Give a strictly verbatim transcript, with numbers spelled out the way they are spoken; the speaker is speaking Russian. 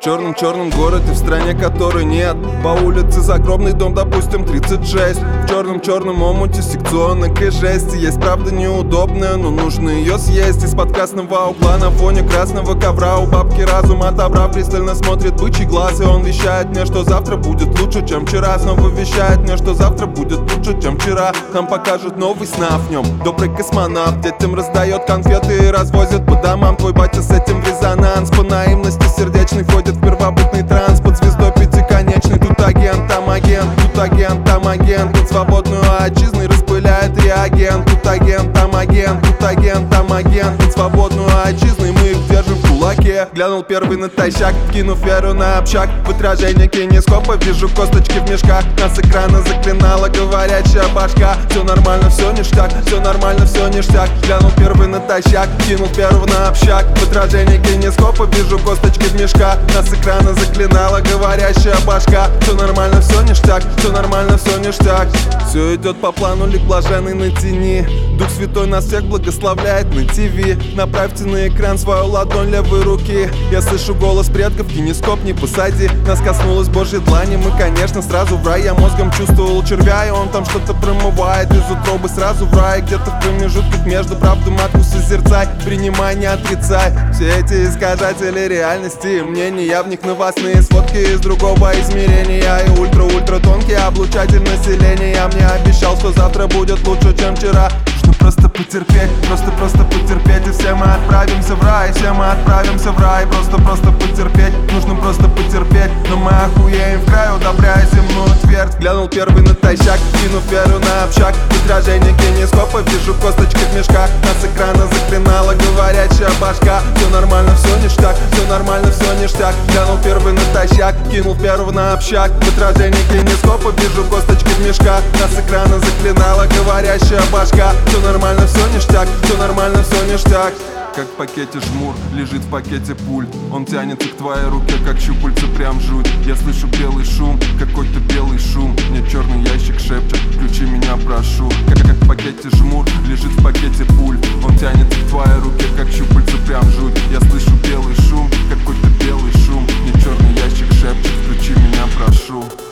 В черном-черном городе, в стране которой нет. По улице загробный дом, допустим, тридцать шесть. В черном-черном омуте секционок и жести. Есть правда неудобная, но нужно ее съесть. Из-под красного угла на фоне красного ковра у бабки разум отобрав, пристально смотрит бычий глаз. И он вещает мне, что завтра будет лучше, чем вчера. Снова вещает мне, что завтра будет лучше, чем вчера. Нам покажут новый сна в нем. Добрый космонавт детям раздает конфеты и развозит по домам. Твой батя с этим в резонанс. По наивности сердечный входит в первобытный транс. Под звездой пятиконечный. Тут агент, там агент, тут агент, там агент. Под свободную отчизной распыляет реагент. Тут агент, там агент, тут агент, там агент. Под свободную отчизной мы их держим в кулаке. Глянул первый натощак, кинув веру на общак. В отражении кинескопа вижу косточки в мешках. Нас экрана заклинала говорящая башка. Все нормально, все ништяк, все нормально, все ништяк. Глянул первый натощак, кинул первого на общак. В отражении кинескопа вижу косточки в мешках. Нас экрана заклинала говорящая башка. Все нормально, все ништяк, все нормально, все ништяк. Все идет по плану, лик блаженный на тени. Дух Святой нас всех благословляет на ТВ. Направьте на экран свою ладонь левой руки. Я слышу голос предков, кинескоп не посади. Нас коснулась Божьей длани, мы, конечно, сразу в рай. Я мозгом чувствовал червя, и он там что-то промывает. Из утробы сразу в рай, где-то в промежутках между правду матку созерцай. Принимай, не отрицай. Все эти искажатели реальности, мнения в них новостные сводки из другого измерения. И ультра-ультра тонкий облучатель населения. Я мне обещал, что завтра будет лучше, чем вчера. Нужно просто потерпеть, просто-просто потерпеть. И все мы отправимся в рай, все мы отправимся в рай. Просто-просто потерпеть, нужно просто потерпеть. Но мы охуеем в край, удобряя земную твердь. Глянул первый натощак, кинув веру на общак. В отражении кинескопа вижу косточки в мешках. Нас экрана заклинала говорящая башка. Все нормально, все ништяк, все нормально, все ништяк. Глянул первый натощак, кинул первого на общак. В отражении кинескопа вижу косточки в мешках. Нас экрана заклинала говорящая башка. Все нормально, все ништяк, все нормально, все ништяк. Как в пакете жмур, лежит в пакете пульт. Он тянется к твоей руке, как щупальца, прям жуть. Я слышу белый шум, какой-то белый шум. Мне черный ящик шепчет, включи меня, прошу. Как, как в пакете жмур, лежит в пакете пульт. Он тянется к твоей руке, как щупальца, прям жуть. Я слышу белый шум, какой-то белый шум. Мне черный ящик шепчет, включи меня, прошу.